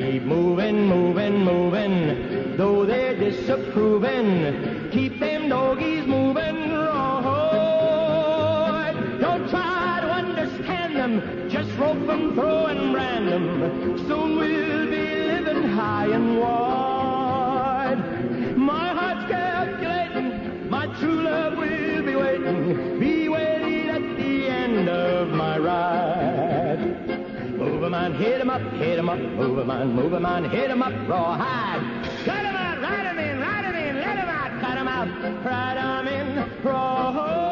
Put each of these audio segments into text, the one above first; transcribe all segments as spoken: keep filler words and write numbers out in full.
keep moving, moving, moving. Though they're disapproving, keep them doggies moving. Right. Don't try to understand them, just rope them, throw and brand them. Soon we'll be living high and wide. My heart's calculating, my true love will be waiting. Be waiting at the end of my ride. Move 'em on, hit 'em up, hit 'em up. Move 'em on, move 'em on, hit 'em up, rawhide. Cut 'em out, ride 'em in, ride 'em in, let 'em out. Cut 'em out, ride 'em in, rawhide.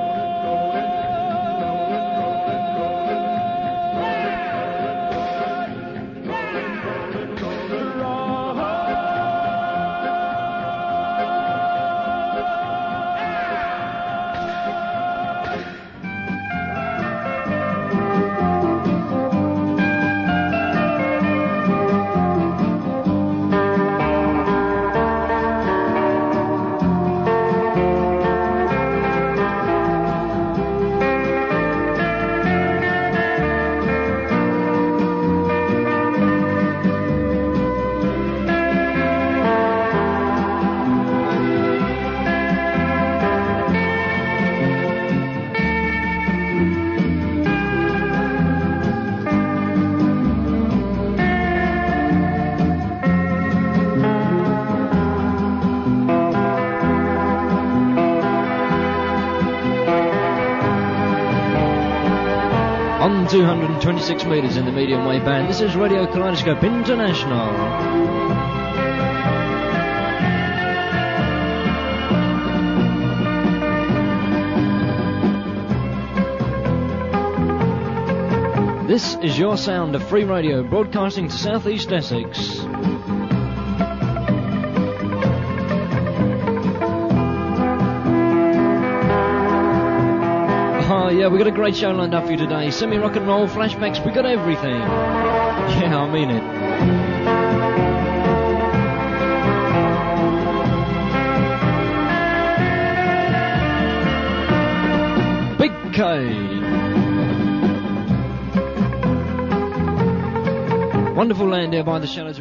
two hundred twenty-six metres in the medium wave band. This is Radio Kaleidoscope International. This is your sound of free radio broadcasting to southeast Essex. Oh yeah, we got a great show lined up for you today. Semi-rock and roll, flashbacks, we got everything. Yeah, I mean it. Big K. Wonderful land there by the shallows.